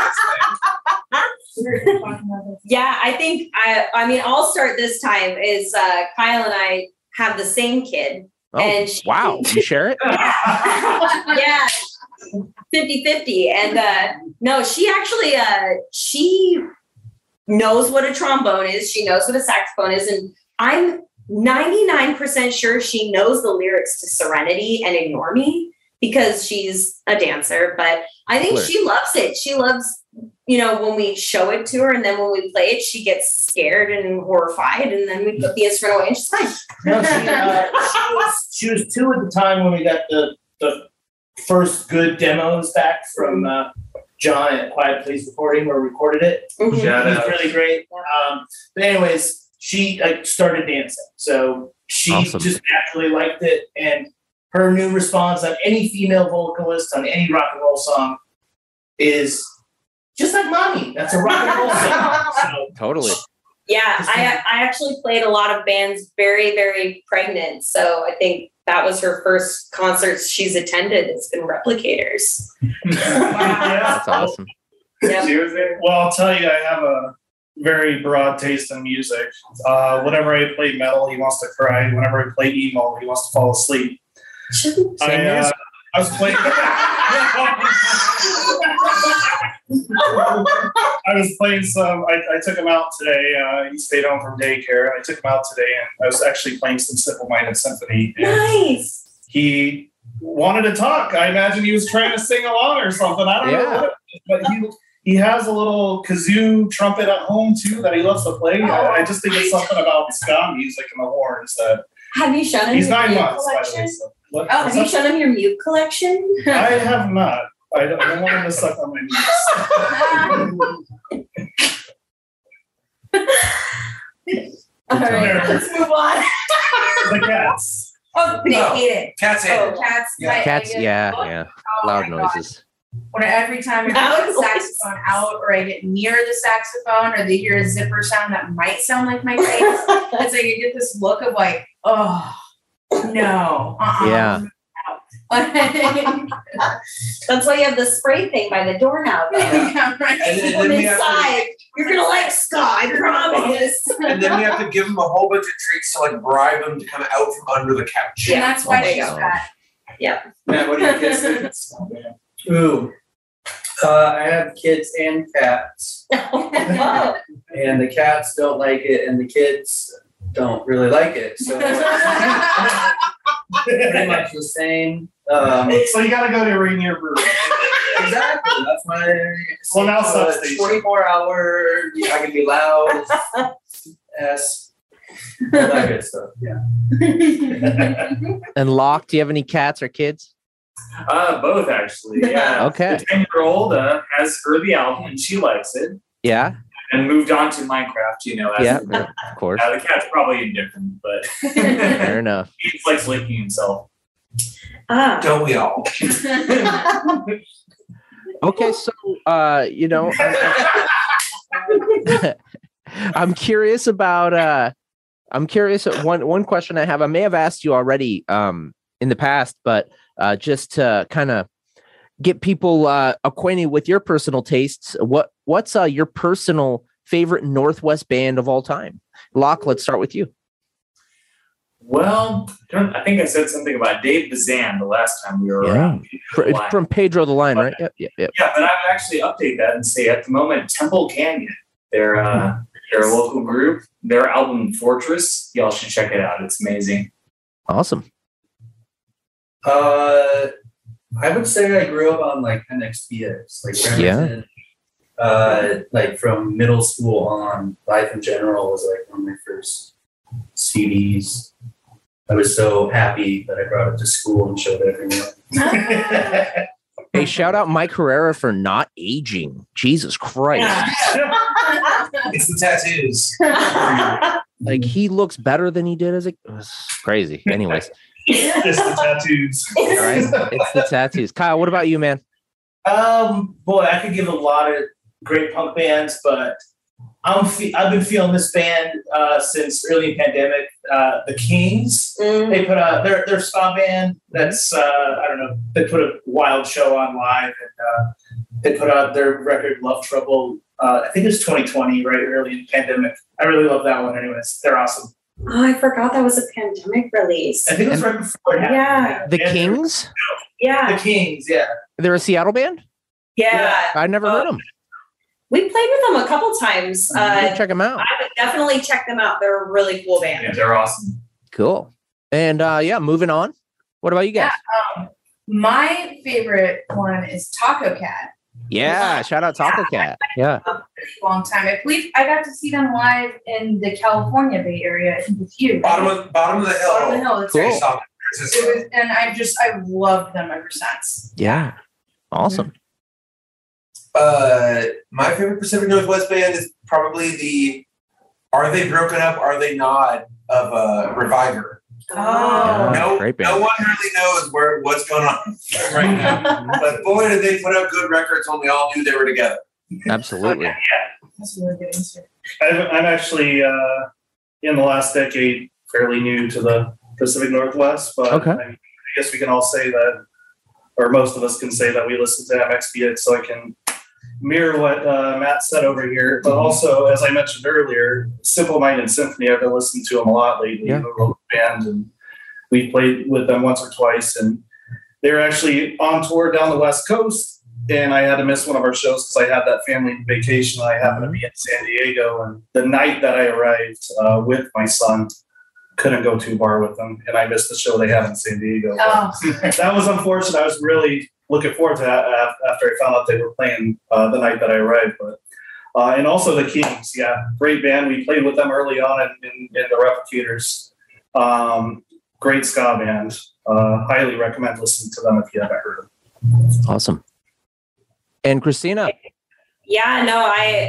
Yeah, I think I mean I'll start this time. Is Kyle and I have the same kid. Oh, and wow. You share it? Yeah. 50-50. And no, she actually she knows what a trombone is. She knows what a saxophone is. And I'm 99% sure she knows the lyrics to Serenity and Ignore Me because she's a dancer. But I think she loves it. She loves when we show it to her and then when we play it, she gets scared and horrified, and then we put the instrument away and she's fine. No, she was 2 at the time when we got the first good demos back from John at Quiet Please Recording, where we recorded it. Mhm. It was really great. But anyways, she started dancing. So she just naturally liked it. And her new response on any female vocalist on any rock and roll song is just like mommy. That's a rock and roll song. So, Totally. Yeah, I actually played a lot of bands very, very pregnant. So I think that was her first concerts she's attended. It's been Replicators. That's awesome. Yeah. Well, I'll tell you, I have a very broad taste in music. Whenever I play metal, he wants to cry. Whenever I play emo, he wants to fall asleep. I was playing. I was playing some. I took him out today. He stayed home from daycare. I took him out today, and I was actually playing some Simple Minded Symphony. Nice. He wanted to talk. I imagine he was trying to sing along or something. I don't know what, but he has a little kazoo trumpet at home too that he loves to play. I just think it's something about ska music and the horns that. Have you shown him He's your 9 mute months, by the way. collection? So what- Have you shown him your mute collection? I have not. I don't want him to suck on my knees. All right, let's move on. The cats. Oh, they hate it. Cats hate it. Cats. Cats, yeah. Loud noises. When every time I get the saxophone out or I get near the saxophone or they hear a zipper sound that might sound like my face, it's like I get this look of like, oh, no. Yeah. That's why you have the spray thing by the door now. Yeah, right. And then From we have to- inside, you're going to like ska, I promise. And then we have to give him a whole bunch of treats to like bribe him to come out from under the couch. And that's why there she's you go. fat. Yeah. Man, what do your kids think? Ooh. I have kids and cats. Oh. And the cats don't like it, and the kids don't really like it. So pretty much the same. So you got to go to Rainier Brewery. Exactly. That's my. Well, now substation. 24-hour. I can be loud. Yes. All that good stuff. Yeah. And Locke, do you have any cats or kids? Both actually. Yeah. Okay. The 10-year-old has heard the album and she likes it, Yeah. and moved on to Minecraft. As Yeah, of course. the cat's probably indifferent, but Fair enough. he just likes licking himself. Don't we all? Okay, so I'm curious about one question I have. I may have asked you already in the past, but just to kind of get people acquainted with your personal tastes, what's your personal favorite Northwest band of all time? Locke, let's start with you. Well, I think I said something about Dave Bazan the last time we were around. From Pedro the Lion, right? Yep. Yeah, but I would actually update that and say at the moment, Temple Canyon. They're a local group. Their album Fortress, y'all should check it out. It's amazing. Awesome. I would say I grew up on like NXPX, like Remington. Like from middle school on, Life in General was like one of my first CDs. I was so happy that I brought it to school and showed everyone. Hey, shout out Mike Herrera for not aging. Jesus Christ. It's the tattoos. Like he looks better than he did as a crazy. Anyways. It's the tattoos. Right? It's the tattoos. Kyle, what about you, man? Boy, I could give a lot of great punk bands, but I've been feeling this band since early pandemic. The Kings. They put out their ska band. That's I don't know. They put a wild show on live, and they put out their record Love Trouble. I think it was 2020, right early in the pandemic. I really love that one. Anyways, they're awesome. Oh, I forgot that was a pandemic release. I think it was right before it happened. Yeah. The Kings? Yeah. The Kings. Yeah. They're a Seattle band? Yeah. I never heard them. We played with them a couple times. Check them out. I would definitely check them out. They're a really cool band. Yeah, they're awesome. Cool. And moving on. What about you guys? My favorite one is Taco Cat. Yeah, shout out Taco Cat. Yeah. A really long time. I believe I got to see them live in the California Bay Area. I think with you. Bottom of the hill. Bottom of the hill. That's Cool. right. It was, and I've loved them ever since. Yeah. Awesome. My favorite Pacific Northwest band is probably the Are They Broken Up, Are They Not of Reviver. Oh, great band. No one really knows what's going on right now. But boy, did they put out good records when we all knew they were together. Absolutely. that's a really good answer. I'm actually in the last decade fairly new to the Pacific Northwest, but I guess we can all say that, or most of us can say that we listen to MXPX, so I can mirror what Matt said over here. But also, as I mentioned earlier, Simple Minded Symphony, I've been listening to them a lot lately. Yeah. They're a local band, and we played with them once or twice, and they were actually on tour down the West Coast, and I had to miss one of our shows because I had that family vacation. I happened to be in San Diego, and the night that I arrived with my son, couldn't go to a bar with them, and I missed the show they had in San Diego. That was unfortunate. I was really looking forward to that after I found out they were playing the night that I arrived. But and also the Kings, great band. We played with them early on in the Replicators. Great ska band. Highly recommend listening to them if you haven't heard them. Awesome. And Christina. Yeah, no,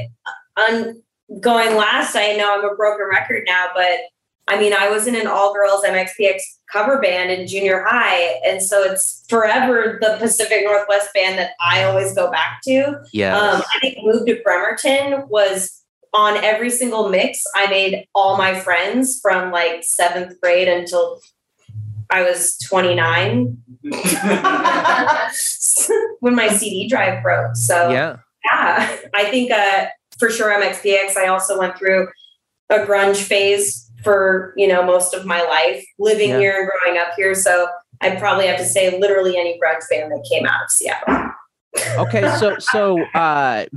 going last, I know I'm a broken record now, but I mean, I was in an all-girls MXPX cover band in junior high, and so it's forever the Pacific Northwest band that I always go back to. Yeah. I think Move to Bremerton was on every single mix. I made all my friends from like 7th grade until I was 29 when my CD drive broke. So yeah, I think for sure MXPX. I also went through a grunge phase for, most of my life living here and growing up here. So I'd probably have to say literally any grunge band that came out of Seattle. Okay. So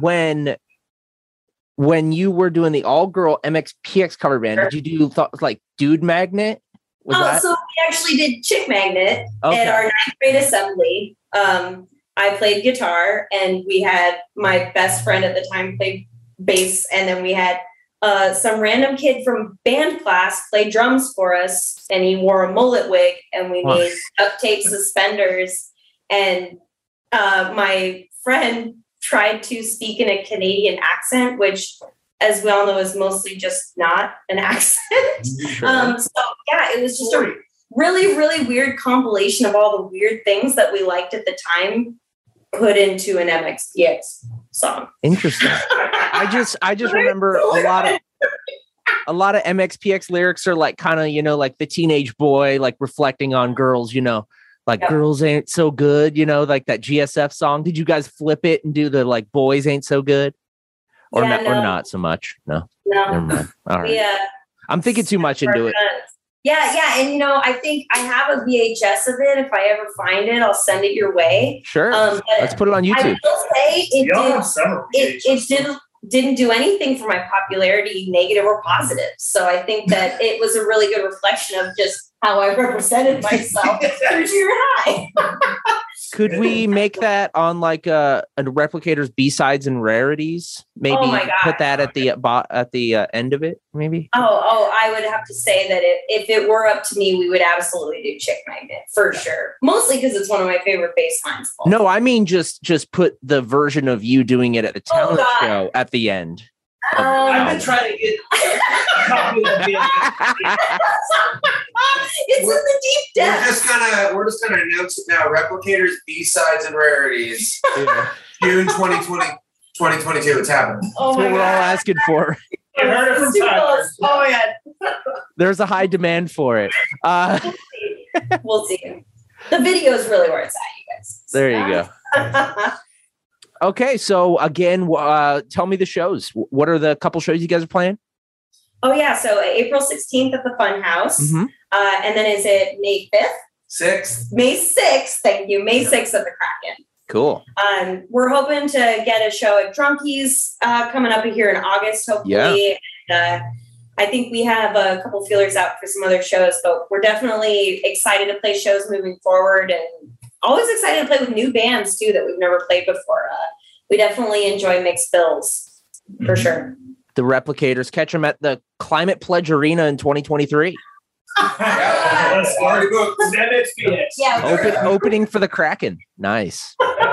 when you were doing the all girl MXPX cover band, did you do like Dude Magnet? So we actually did Chick Magnet at our 9th grade assembly. I played guitar, and we had my best friend at the time played bass. And then we had some random kid from band class played drums for us, and he wore a mullet wig, and we made duct tape suspenders. And my friend tried to speak in a Canadian accent, which, as we all know, is mostly just not an accent. It was just a really, really weird compilation of all the weird things that we liked at the time put into an MXPX song. Interesting. I just remember a lot of MXPX lyrics are like kind of, like the teenage boy, like reflecting on girls, girls ain't so good, like that GSF song. Did you guys flip it and do the like boys ain't so good? Or not so much? No. Never mind. All right. Yeah. I'm thinking too much into it. Yeah. And, I think I have a VHS of it. If I ever find it, I'll send it your way. Sure. Let's put it on YouTube. I will say it didn't do anything for my popularity, negative or positive. So I think that it was a really good reflection of just how I represented myself through junior high. Could we make that on like a Replicator's B-sides and rarities? Maybe put that at the end of it, maybe? Oh, I would have to say that if it were up to me, we would absolutely do Chick Magnet for sure. Mostly because it's one of my favorite bass lines. No, I mean just put the version of you doing it at the talent show at the end. I've been trying to get a copy of it's in the deep depths. We're just gonna announce it now. Replicators, B-sides, and rarities. June 2022. It's happening. That's what we're all asking for. I heard it from Tyler. Oh yeah. There's a high demand for it. We'll see. The video is really where it's at, you guys. There you go. Okay, so again, tell me the shows. What are the couple shows you guys are playing? Oh, yeah. So April 16th at the Fun House. Mm-hmm. And then is it May 5th? 6th. May 6th. Thank you. May 6th at the Kraken. Cool. We're hoping to get a show at Drunkies coming up here in August, hopefully. Yeah. I think we have a couple feelers out for some other shows, but we're definitely excited to play shows moving forward, and always excited to play with new bands too that we've never played before. we definitely enjoy mixed bills for sure. The Replicators, catch them at the Climate Pledge Arena in 2023. Opening for the Kraken. Nice.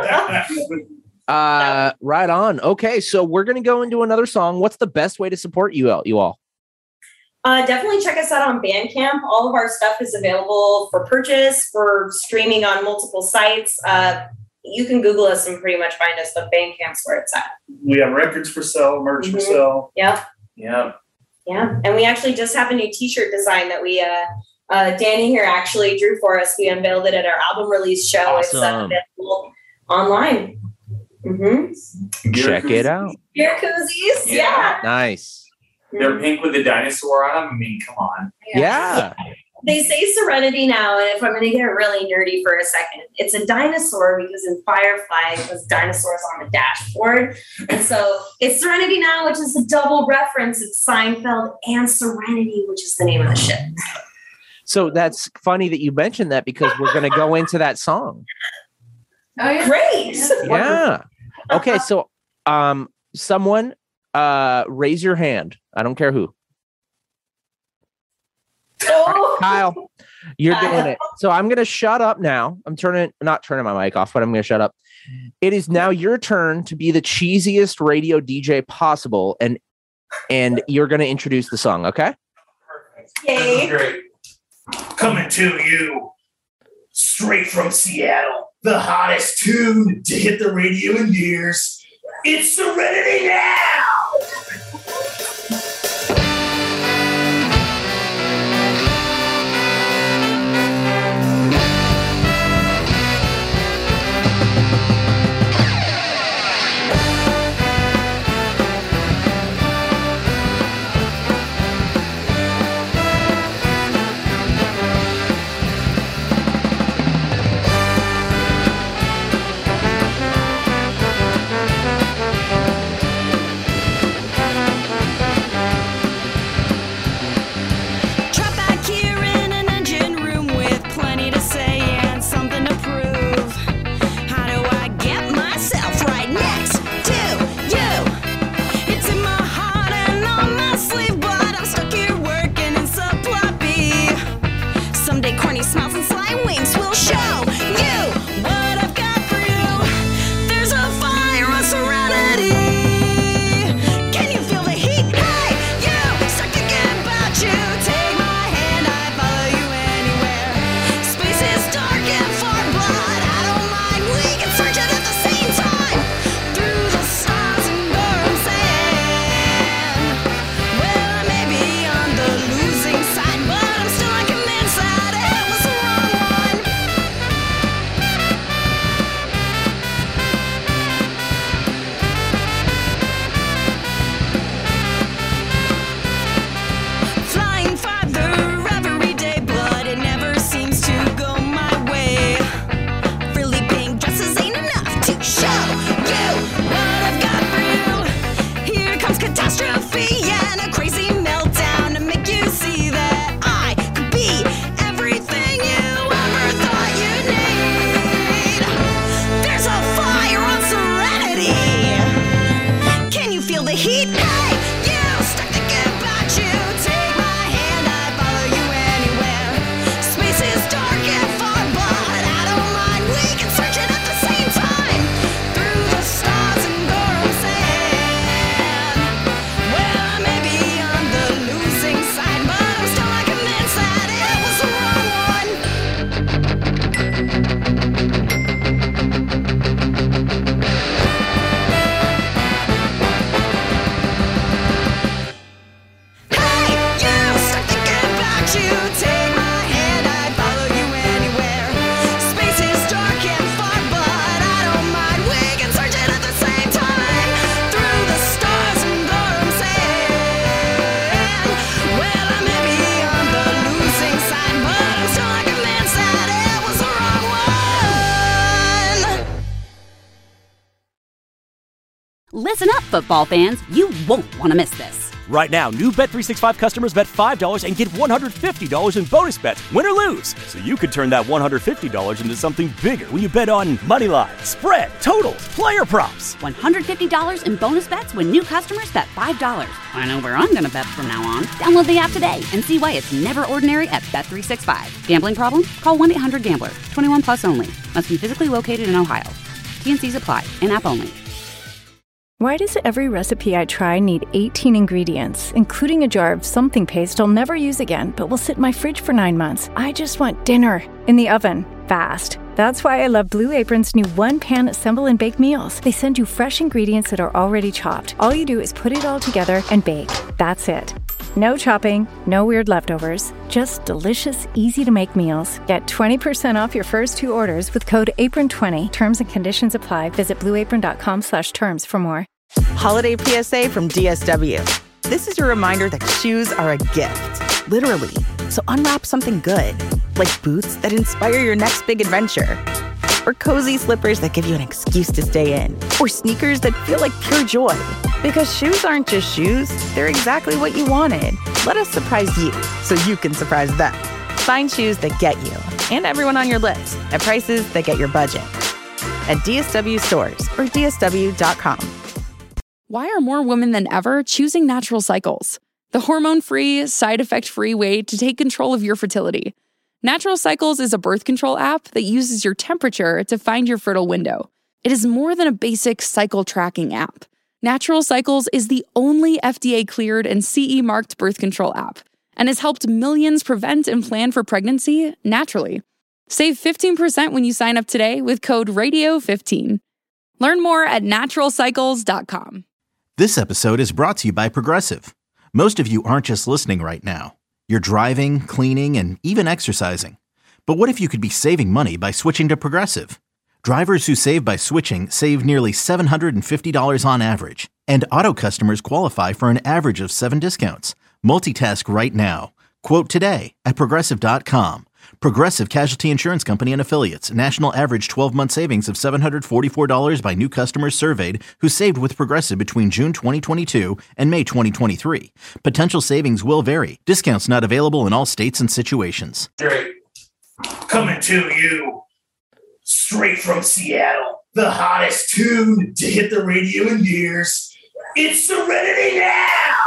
Right on. Okay, so we're going to go into another song. What's the best way to support you all? Definitely check us out on Bandcamp. All of our stuff is available for purchase, for streaming on multiple sites. You can Google us and pretty much find us, but Bandcamp's where it's at. We have records for sale, merch for sale. Yep. Yeah. Yeah. And we actually just have a new t-shirt design that we, Danny here actually drew for us. We unveiled it at our album release show. Awesome. It's available online. Check it out. Beer koozies. Yeah. Nice. They're pink with a dinosaur on them. I mean, come on. Yeah. They say Serenity now, and if I'm going to get really nerdy for a second, it's a dinosaur because in Firefly, it was dinosaurs on the dashboard. And so it's Serenity Now, which is a double reference. It's Seinfeld and Serenity, which is the name of the ship. So that's funny that you mentioned that because we're going to go into that song. Oh, yeah. Great. Yeah. Okay, so someone raise your hand. I don't care who. Oh. Kyle, you're doing it. So I'm going to shut up now. I'm not turning my mic off, but I'm going to shut up. It is now your turn to be the cheesiest radio DJ possible, and you're going to introduce the song, okay? Yay. Great. Coming to you straight from Seattle, the hottest tune to hit the radio in years. It's Serenity Now! Listen up, football fans. You won't want to miss this. Right now, new Bet365 customers bet $5 and get $150 in bonus bets, win or lose. So you could turn that $150 into something bigger when you bet on moneyline, spread, totals, player props. $150 in bonus bets when new customers bet $5. I know where I'm going to bet from now on. Download the app today and see why it's never ordinary at Bet365. Gambling problem? Call 1-800-GAMBLER. 21 plus only. Must be physically located in Ohio. T&Cs apply. In-app only. Why does every recipe I try need 18 ingredients, including a jar of something paste I'll never use again, but will sit in my fridge for 9 months? I just want dinner in the oven, fast. That's why I love Blue Apron's new one-pan assemble and bake meals. They send you fresh ingredients that are already chopped. All you do is put it all together and bake. That's it. No chopping, no weird leftovers, just delicious, easy-to-make meals. Get 20% off your first 2 orders with code APRON20. Terms and conditions apply. Visit blueapron.com/terms for more. Holiday PSA from DSW. This is your reminder that shoes are a gift, literally. So unwrap something good, like boots that inspire your next big adventure, or cozy slippers that give you an excuse to stay in, or sneakers that feel like pure joy. Because shoes aren't just shoes, they're exactly what you wanted. Let us surprise you so you can surprise them. Find shoes that get you and everyone on your list at prices that get your budget. At DSW stores or DSW.com. Why are more women than ever choosing Natural Cycles? The hormone-free, side-effect-free way to take control of your fertility. Natural Cycles is a birth control app that uses your temperature to find your fertile window. It is more than a basic cycle tracking app. Natural Cycles is the only FDA-cleared and CE-marked birth control app and has helped millions prevent and plan for pregnancy naturally. Save 15% when you sign up today with code RADIO15. Learn more at naturalcycles.com. This episode is brought to you by Progressive. Most of you aren't just listening right now. You're driving, cleaning, and even exercising. But what if you could be saving money by switching to Progressive? Drivers who save by switching save nearly $750 on average. And auto customers qualify for an average of 7 discounts. Multitask right now. Quote today at Progressive.com. Progressive Casualty Insurance Company and Affiliates. National average 12-month savings of $744 by new customers surveyed who saved with Progressive between June 2022 and May 2023. Potential savings will vary. Discounts not available in all states and situations. Coming to you straight from Seattle, the hottest tune to hit the radio in years. It's Serenity Now!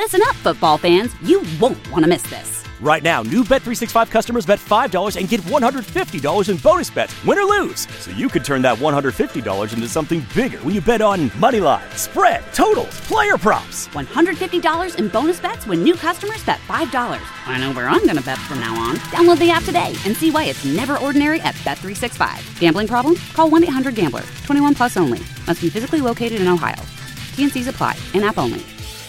Listen up, football fans. You won't want to miss this. Right now, new Bet365 customers bet $5 and get $150 in bonus bets, win or lose. So you could turn that $150 into something bigger when you bet on money line, spread, totals, player props. $150 in bonus bets when new customers bet $5. I know where I'm going to bet from now on. Download the app today and see why it's never ordinary at Bet365. Gambling problem? Call 1-800-GAMBLER. 21 plus only. Must be physically located in Ohio. T&Cs apply. In-app only.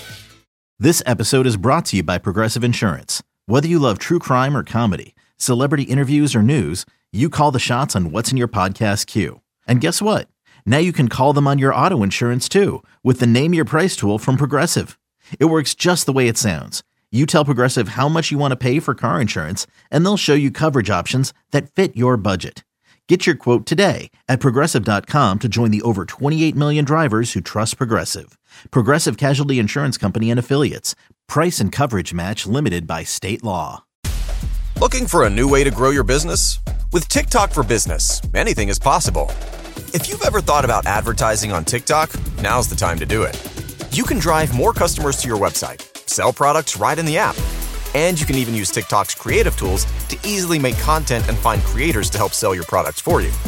This episode is brought to you by Progressive Insurance. Whether you love true crime or comedy, celebrity interviews or news, you call the shots on what's in your podcast queue. And guess what? Now you can call them on your auto insurance too with the Name Your Price tool from Progressive. It works just the way it sounds. You tell Progressive how much you want to pay for car insurance, and they'll show you coverage options that fit your budget. Get your quote today at Progressive.com to join the over 28 million drivers who trust Progressive. Progressive Casualty Insurance Company and Affiliates. Price and coverage match limited by state law. Looking for a new way to grow your business? With TikTok for Business, anything is possible. If you've ever thought about advertising on TikTok, now's the time to do it. You can drive more customers to your website, sell products right in the app, and you can even use TikTok's creative tools to easily make content and find creators to help sell your products for you.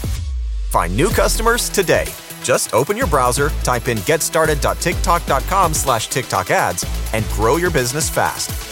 Find new customers today. Just open your browser, type in getstarted.tiktok.com/TikTok ads, and grow your business fast.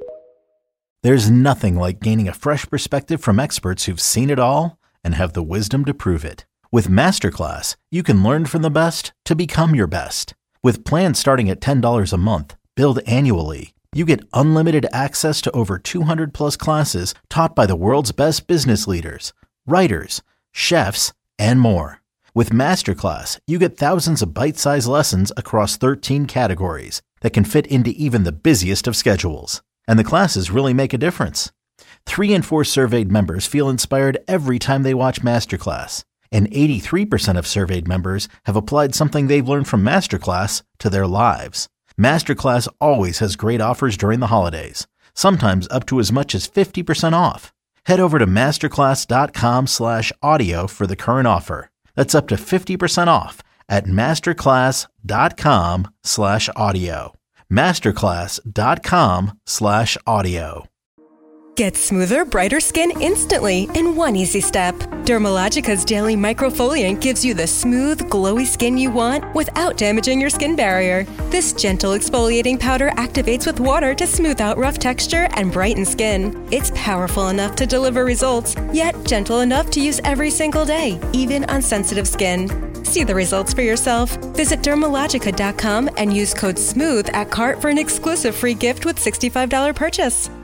There's nothing like gaining a fresh perspective from experts who've seen it all and have the wisdom to prove it. With Masterclass, you can learn from the best to become your best. With plans starting at $10 a month, billed annually, you get unlimited access to over 200 plus classes taught by the world's best business leaders, writers, chefs, and more. With Masterclass, you get thousands of bite-sized lessons across 13 categories that can fit into even the busiest of schedules. And the classes really make a difference. 3 in 4 surveyed members feel inspired every time they watch Masterclass. And 83% of surveyed members have applied something they've learned from Masterclass to their lives. Masterclass always has great offers during the holidays, sometimes up to as much as 50% off. Head over to masterclass.com/audio for the current offer. That's up to 50% off at masterclass.com/audio. masterclass.com/audio. Get smoother, brighter skin instantly in one easy step. Dermalogica's daily microfoliant gives you the smooth, glowy skin you want without damaging your skin barrier. This gentle exfoliating powder activates with water to smooth out rough texture and brighten skin. It's powerful enough to deliver results, yet gentle enough to use every single day, even on sensitive skin. See the results for yourself. Visit Dermalogica.com and use code SMOOTH at cart for an exclusive free gift with $65 purchase.